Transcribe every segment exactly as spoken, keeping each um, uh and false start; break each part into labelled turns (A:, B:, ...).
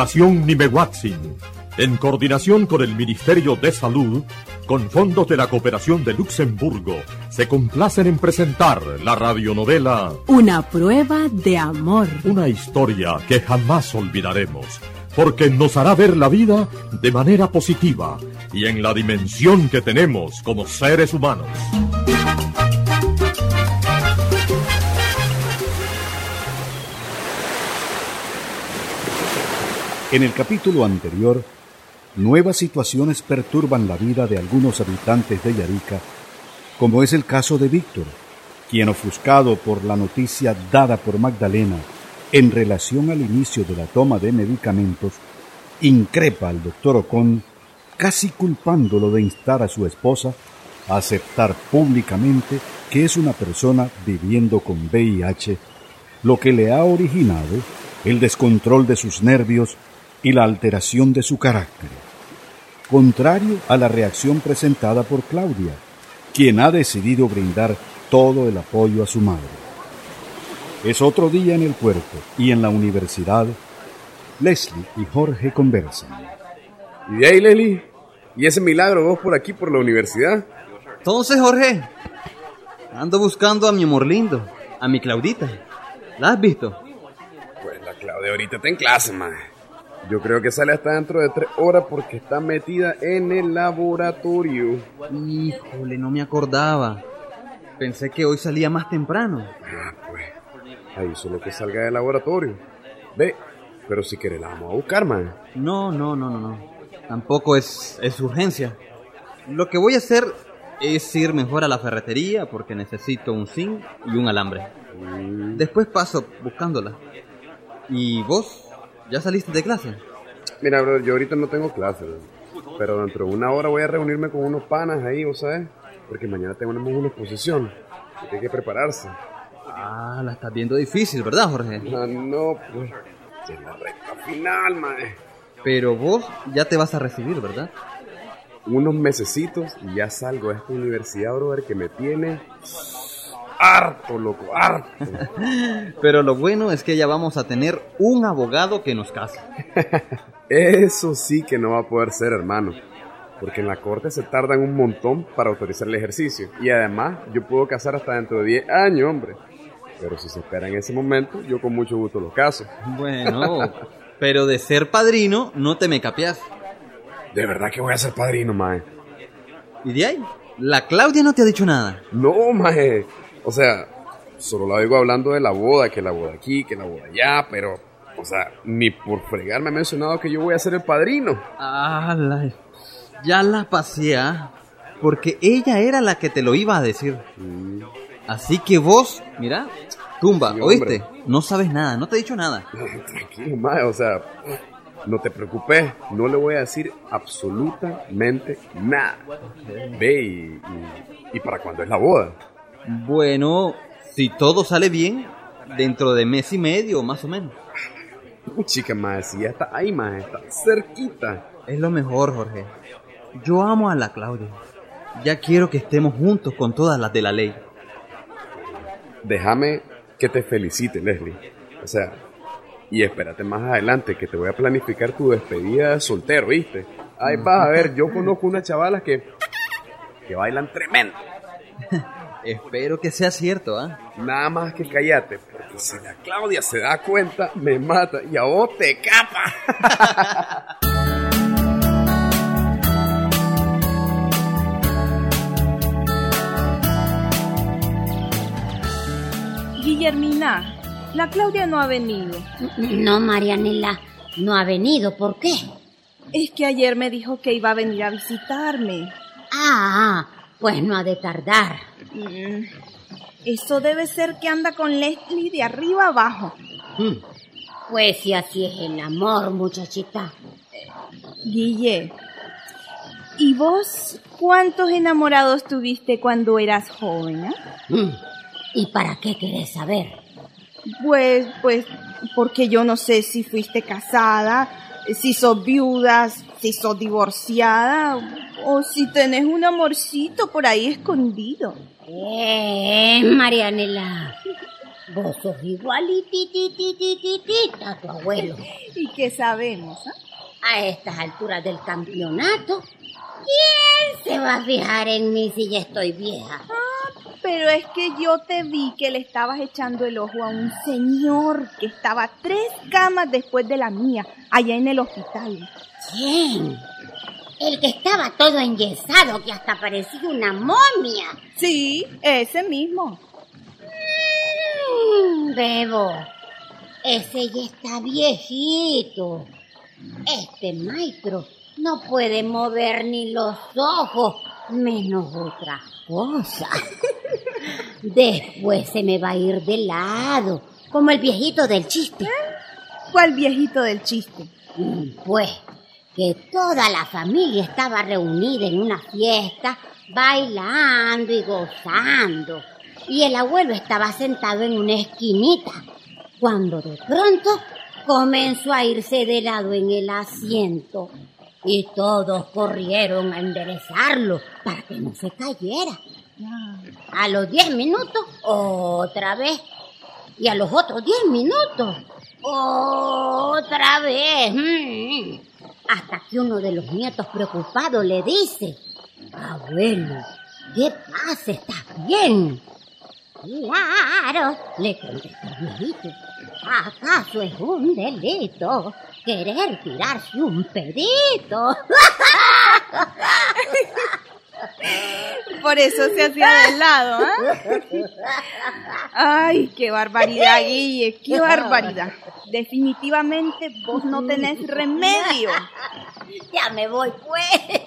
A: Fundación Nimehuatzin, en coordinación con el Ministerio de Salud, con fondos de la Cooperación de Luxemburgo, se complacen en presentar la radionovela
B: Una prueba de amor.
A: Una historia que jamás olvidaremos, porque nos hará ver la vida de manera positiva y en la dimensión que tenemos como seres humanos.
C: En el capítulo anterior, nuevas situaciones perturban la vida de algunos habitantes de Yarica, como es el caso de Víctor, quien, ofuscado por la noticia dada por Magdalena en relación al inicio de la toma de medicamentos, increpa al doctor Ocón, casi culpándolo de instar a su esposa a aceptar públicamente que es una persona viviendo con V I H, lo que le ha originado el descontrol de sus nervios y la alteración de su carácter, contrario a la reacción presentada por Claudia, quien ha decidido brindar todo el apoyo a su madre. Es otro día en el puerto y en la universidad. Leslie y Jorge conversan.
D: ¿Y de ahí, Leslie? ¿Y ese milagro vos por aquí, por la universidad?
E: Entonces, Jorge, ando buscando a mi amor lindo, a mi Claudita. ¿La has visto?
D: Pues la Claudia ahorita está en clase, mae. Yo creo que sale hasta dentro de tres horas porque está metida en el laboratorio.
E: Híjole, no me acordaba. Pensé que hoy salía más temprano.
D: Ah, pues, ahí solo que salga del laboratorio. Ve, pero si querés la vamos a buscar, man.
E: No, no, no, no, no. Tampoco es, es urgencia. Lo que voy a hacer es ir mejor a la ferretería porque necesito un zinc y un alambre. Mm. Después paso buscándola. ¿Y vos? ¿Ya saliste de clase?
D: Mira, bro, yo ahorita no tengo clase, bro. Pero dentro de una hora voy a reunirme con unos panas ahí, ¿vos sabes? Porque mañana tenemos una exposición y hay que prepararse.
E: Ah, la estás viendo difícil, ¿verdad, Jorge?
D: Ah, no, pues, es la recta final, mae.
E: Pero vos ya te vas a recibir, ¿verdad?
D: Unos mesecitos y ya salgo de esta universidad, brother, que me tiene harto, loco, harto.
E: Pero lo bueno es que ya vamos a tener un abogado que nos case.
D: Eso sí que no va a poder ser, hermano. Porque en la corte se tardan un montón para autorizar el ejercicio. Y además, yo puedo casar hasta dentro de diez años, hombre. Pero si se espera en ese momento, yo con mucho gusto lo caso.
E: Bueno, pero de ser padrino, no te me capeas.
D: De verdad que voy a ser padrino, mae.
E: ¿Y de ahí? ¿La Claudia no te ha dicho nada?
D: No, mae. O sea, solo la oigo hablando de la boda, que la boda aquí, que la boda allá, pero, o sea, ni por fregar me ha mencionado que yo voy a ser el padrino.
E: Ah, la, ya la pasé, ¿ah? Porque ella era la que te lo iba a decir. Mm. Así que vos, mira, tumba, sí, ¿oíste? No sabes nada, no te he dicho nada.
D: Tranquilo, mae, o sea, no te preocupes, no le voy a decir absolutamente nada. Okay. Ve, y, y, ¿y para cuándo es la boda?
E: Bueno, si todo sale bien, dentro de mes y medio, más o menos.
D: Chica, mae, si ya está ahí, mae, está cerquita.
E: Es lo mejor, Jorge. Yo amo a la Claudia. Ya quiero que estemos juntos con todas las de la ley.
D: Déjame que te felicite, Leslie. O sea, y espérate más adelante que te voy a planificar tu despedida de soltero, ¿viste? Ahí vas a ver, yo conozco unas chavalas que, que bailan tremendo.
E: Espero que sea cierto, ¿ah? ¿eh?
D: Nada más que cállate, porque si la Claudia se da cuenta, me mata y a vos te capa.
F: Guillermina, la Claudia no ha venido.
G: No, Marianela, no ha venido. ¿Por qué?
F: Es que ayer me dijo que iba a venir a visitarme.
G: Ah, pues no ha de tardar.
F: Mm, eso debe ser que anda con Leslie de arriba abajo.
G: Mm, pues si así es el amor, muchachita.
F: Guille, ¿y vos cuántos enamorados tuviste cuando eras joven? ¿eh?
G: Mm, ¿y para qué querés saber?
F: Pues, pues, porque yo no sé si fuiste casada, si sos viuda, si sos divorciada, o si tenés un amorcito por ahí escondido.
G: Eh, Marianela, Vos sos igualitititititita a tu abuelo.
F: ¿Y qué sabemos? ¿eh?
G: A estas alturas del campeonato, ¿quién se va a fijar en mí si ya estoy vieja?
F: Ah, pero es que yo te vi que le estabas echando el ojo a un señor que estaba tres camas después de la mía, allá en el hospital.
G: ¿Quién? El que estaba todo enyesado, que hasta parecía una momia.
F: Sí, ese mismo.
G: Mm, Bebo, ese ya está viejito. Este maestro no puede mover ni los ojos, menos otra cosa. Después se me va a ir de lado, como el viejito del chiste.
F: ¿Cuál viejito del chiste?
G: Pues que toda la familia estaba reunida en una fiesta, bailando y gozando. Y el abuelo estaba sentado en una esquinita, cuando de pronto comenzó a irse de lado en el asiento. Y todos corrieron a enderezarlo para que no se cayera. A los diez minutos, otra vez. Y a los otros diez minutos, otra vez. Mm. Hasta que uno de los nietos preocupados le dice: abuelo, ¿qué pasa? ¿Estás bien? Claro, le contestó el viejito. ¿Acaso es un delito querer tirarse un pedito?
F: Por eso se hacía de lado, ¿eh? Ay, qué barbaridad, Guille, qué barbaridad. Definitivamente vos no tenés remedio.
G: Ya me voy, pues.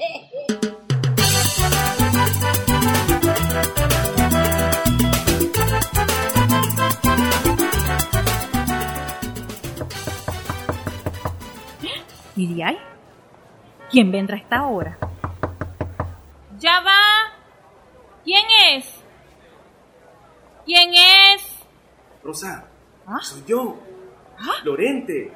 H: ¿Y de ahí? ¿Quién vendrá a esta hora? ¡Ya va! ¿Quién es? ¿Quién es?
I: Rosa,
H: ¿Ah?
I: soy yo,
H: ¿Ah?
I: Lorente.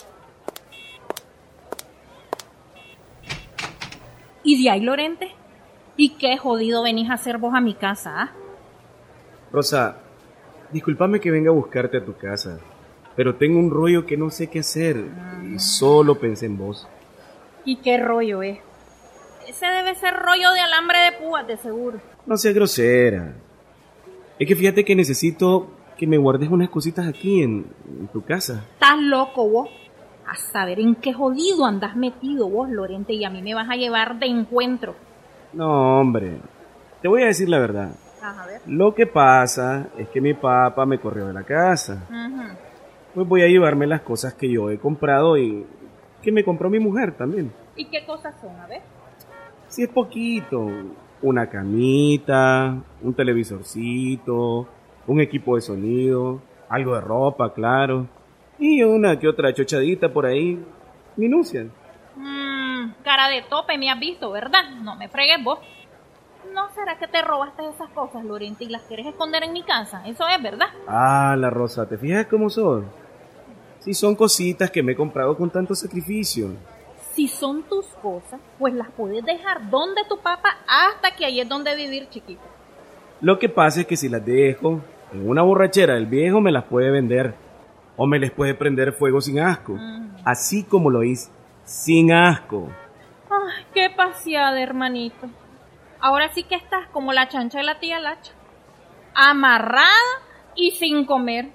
H: ¿Y de ahí, Lorente? ¿Y qué jodido venís a hacer vos a mi casa, ah?
I: Rosa, discúlpame que venga a buscarte a tu casa, pero tengo un rollo que no sé qué hacer y solo pensé en vos.
H: ¿Y qué rollo es? Ese debe ser rollo de alambre de púas, de seguro.
I: No seas grosera. Es que fíjate que necesito que me guardes unas cositas aquí en, en tu casa.
H: Estás loco vos. A saber en qué jodido andás metido vos, Lorente, y a mí me vas a llevar de encuentro.
I: No, hombre. Te voy a decir la verdad.
H: A ver.
I: Lo que pasa es que mi papá me corrió de la casa.
H: Uh-huh.
I: Pues voy a llevarme las cosas que yo he comprado y que me compró mi mujer también.
H: ¿Y qué cosas son? A ver.
I: Si es poquito, una camita, un televisorcito, un equipo de sonido, algo de ropa, claro, y una que otra chochadita por ahí, minucias.
H: Mmm, cara de tope me has visto, ¿verdad? No me fregues vos. ¿No será que te robaste esas cosas, Lorente, y las quieres esconder en mi casa? Eso es, ¿verdad?
I: Ah, la Rosa, ¿te fijas cómo son? Si son cositas que me he comprado con tanto sacrificio.
H: Si son tus cosas, pues las puedes dejar donde tu papá hasta que ahí es donde vivir, chiquito.
I: Lo que pasa es que si las dejo en una borrachera, el viejo me las puede vender o me les puede prender fuego sin asco. Mm. Así como lo hice, sin asco.
H: Ay, qué paseada, hermanito. Ahora sí que estás como la chancha de la tía Lacha. Amarrada y sin comer.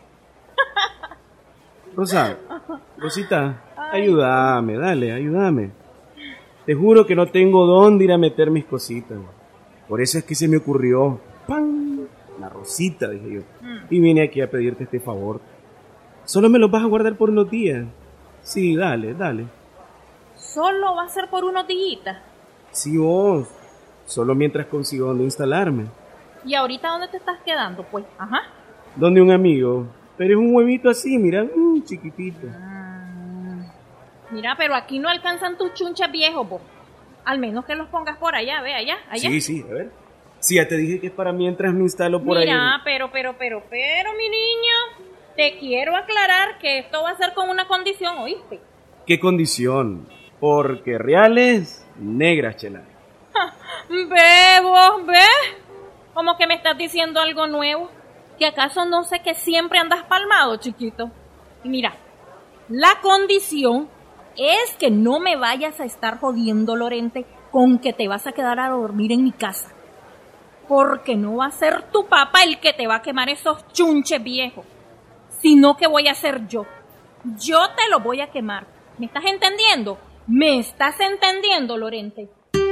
I: Rosa, Rosita, ay, ayúdame, dale, ayúdame. Te juro que no tengo dónde ir a meter mis cositas. Por eso es que se me ocurrió. ¡Pam! La Rosita, dije yo. Mm. Y vine aquí a pedirte este favor. Solo me los vas a guardar por unos días. Sí, dale, dale.
H: ¿Solo va a ser por unos días?
I: Sí, vos. Solo mientras consigo dónde instalarme.
H: ¿Y ahorita dónde te estás quedando, pues? Ajá.
I: Donde un amigo. Pero es un huevito así, mira, mmm, chiquitito.
H: Ah, mira, pero aquí no alcanzan tus chunches viejos, vos. Al menos que los pongas por allá, ve, allá, allá.
I: Sí, sí, a ver. Sí, ya te dije que es para mientras me instalo por ahí.
H: Mira, pero, pero, pero, pero, mi niño, te quiero aclarar que esto va a ser con una condición, ¿oíste?
I: ¿Qué condición? Porque reales, negras, chela.
H: Ve, vos, ve. Como que me estás diciendo algo nuevo. ¿Que acaso no sé que siempre andas palmado, chiquito? Y mira, la condición es que no me vayas a estar jodiendo, Lorente, con que te vas a quedar a dormir en mi casa. Porque no va a ser tu papá el que te va a quemar esos chunches viejos, sino que voy a ser yo. Yo te lo voy a quemar. ¿Me estás entendiendo? ¿Me estás entendiendo, Lorente?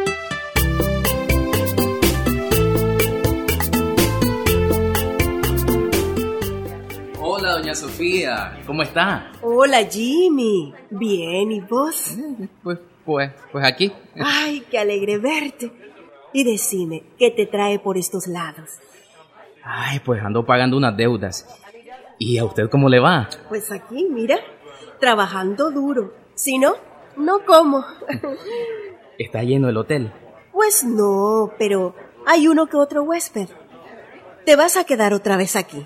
J: Hola, doña Sofía, ¿cómo está?
K: Hola, Jimmy. Bien, ¿y vos?
J: Pues, pues, pues aquí.
K: Ay, qué alegre verte. Y decime, ¿qué te trae por estos lados?
J: Ay, pues ando pagando unas deudas. ¿Y a usted cómo le va?
K: Pues aquí, mira, trabajando duro. Si no, no como.
J: ¿Está lleno el hotel?
K: Pues no, pero hay uno que otro huésped. ¿Te vas a quedar otra vez aquí?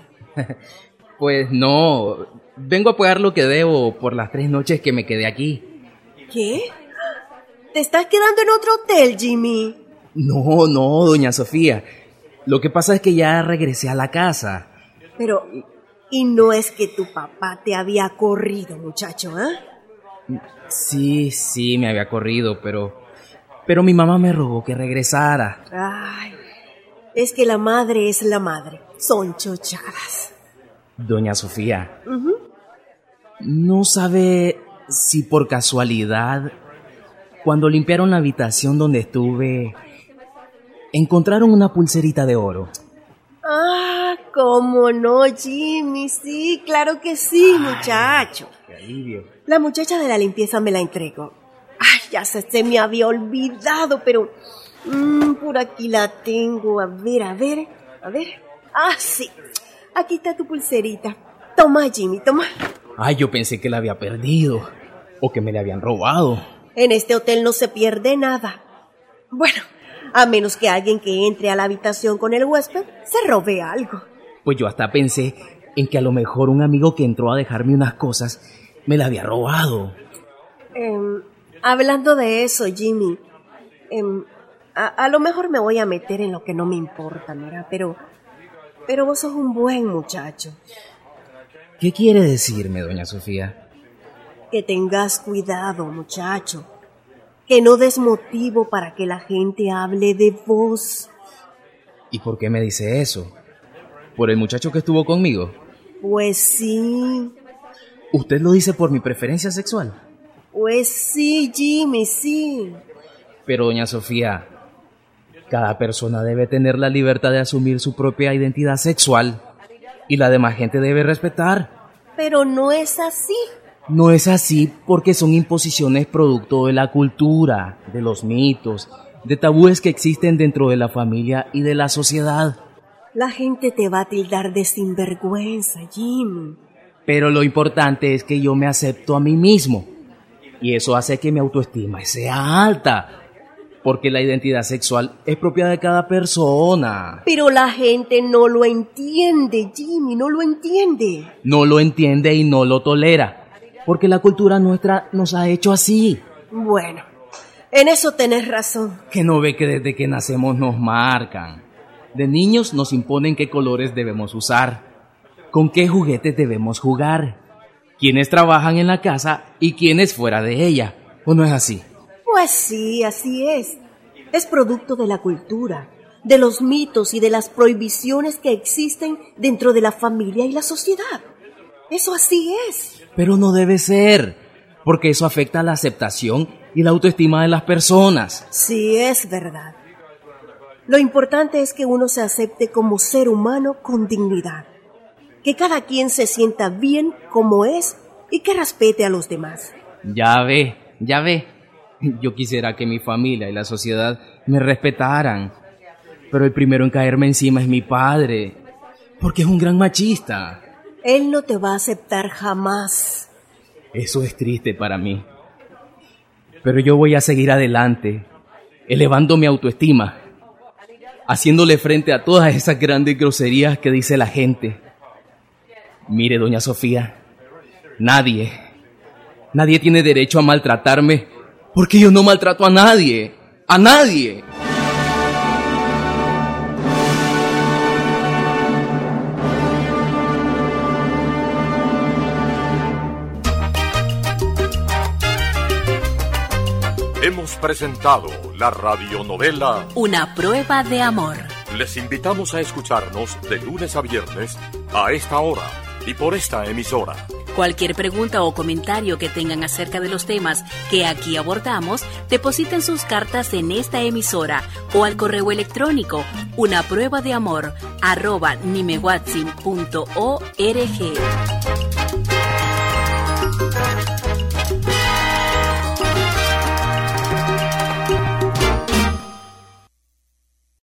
J: Pues no, vengo a pagar lo que debo por las tres noches que me quedé aquí.
K: ¿Qué? ¿Te estás quedando en otro hotel, Jimmy?
J: No, no, doña Sofía. Lo que pasa es que ya regresé a la casa.
K: Pero, ¿y no es que tu papá te había corrido, muchacho, eh?
J: Sí, sí, me había corrido, pero... Pero mi mamá me rogó que regresara.
K: Ay, es que la madre es la madre. Son chochadas.
J: Doña Sofía,
K: Uh-huh.
J: ¿no sabe si por casualidad, cuando limpiaron la habitación donde estuve, encontraron una pulserita de oro?
K: Ah, cómo no, Jimmy. Sí, claro que sí, muchacho.
J: ¡Qué alivio!
K: La muchacha de la limpieza me la entregó. Ay, ya se, se me había olvidado, pero... Mmm, por aquí la tengo. A ver, a ver, a ver. Ah, sí. Aquí está tu pulserita. Toma, Jimmy, toma.
J: Ay, yo pensé que la había perdido, o que me la habían robado.
K: En este hotel no se pierde nada. Bueno, a menos que alguien que entre a la habitación con el huésped se robe algo.
J: Pues yo hasta pensé en que a lo mejor un amigo que entró a dejarme unas cosas me la había robado.
K: Eh, hablando de eso, Jimmy, eh, a, a lo mejor me voy a meter en lo que no me importa, mira, pero... Pero vos sos un buen muchacho.
J: ¿Qué quiere decirme, doña Sofía?
K: Que tengas cuidado, muchacho. Que no des motivo para que la gente hable de vos.
J: ¿Y por qué me dice eso? ¿Por el muchacho que estuvo conmigo?
K: Pues sí.
J: ¿Usted lo dice por mi preferencia sexual?
K: Pues sí, Jimmy, sí.
J: Pero, doña Sofía, cada persona debe tener la libertad de asumir su propia identidad sexual y la demás gente debe respetar.
K: Pero no es así.
J: No es así porque son imposiciones producto de la cultura, de los mitos, de tabúes que existen dentro de la familia y de la sociedad.
K: La gente te va a tildar de sinvergüenza, Jimmy.
J: Pero lo importante es que yo me acepto a mí mismo y eso hace que mi autoestima sea alta. Porque la identidad sexual es propia de cada persona.
K: Pero la gente no lo entiende, Jimmy, no lo entiende.
J: No lo entiende y no lo tolera. Porque la cultura nuestra nos ha hecho así.
K: Bueno, en eso tenés razón.
J: Que no ve que desde que nacemos nos marcan. De niños nos imponen qué colores debemos usar. Con qué juguetes debemos jugar. Quiénes trabajan en la casa y quiénes fuera de ella. ¿O no es así?
K: Pues sí, así es. Es producto de la cultura, de los mitos y de las prohibiciones que existen dentro de la familia y la sociedad. Eso así es.
J: Pero no debe ser, porque eso afecta a la aceptación y la autoestima de las personas.
K: Sí, es verdad. Lo importante es que uno se acepte como ser humano con dignidad. Que cada quien se sienta bien como es y que respete a los demás.
J: Ya ve, ya ve. Yo quisiera que mi familia y la sociedad me respetaran. Pero el primero en caerme encima es mi padre, porque es un gran machista.
K: Él no te va a aceptar jamás.
J: Eso es triste para mí. Pero yo voy a seguir adelante, elevando mi autoestima, haciéndole frente a todas esas grandes groserías que dice la gente. Mire, doña Sofía, nadie, nadie tiene derecho a maltratarme, porque yo no maltrato a nadie, a nadie.
A: Hemos presentado la radionovela
B: Una prueba de amor.
A: Les invitamos a escucharnos de lunes a viernes a esta hora y por esta emisora.
B: Cualquier pregunta o comentario que tengan acerca de los temas que aquí abordamos, depositen sus cartas en esta emisora o al correo electrónico una prueba de amor arroba nimehuatzin punto org.